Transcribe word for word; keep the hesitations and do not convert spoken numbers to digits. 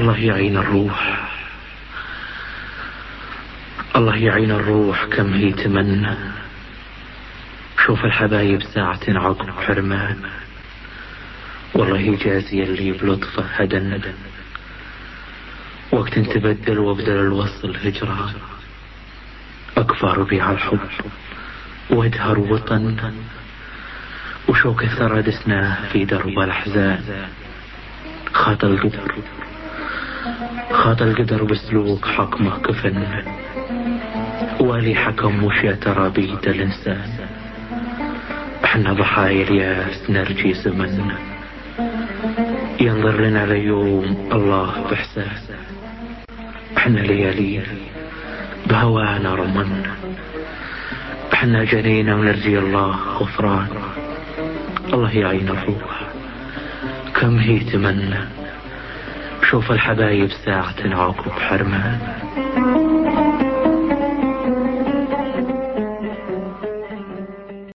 الله يعين الروح، الله يعين الروح كم هي تمنى. شوف الحبايب ساعة عقب حرمان، والله يجازي اللي بلطفه هدن. وقت تبدل وابدل الوصل هجران، أكفى ربيع الحب وادهر وطن. وشوك ثرى دسناه في درب الأحزان. خاط القدر خاط القدر بسلوك حكمه كفن، والي حكم وش يا ترى بيد الإنسان. احنا ضحايا الياس نرجي زمن، ينظر لنا ليوم الله بإحساس. احنا ليالي بهوانا رمن، احنا جنينا ونرجي الله غفران. الله يعين الروح كم هي تمنى. شوف الحبايب ساعة عقب حرمان.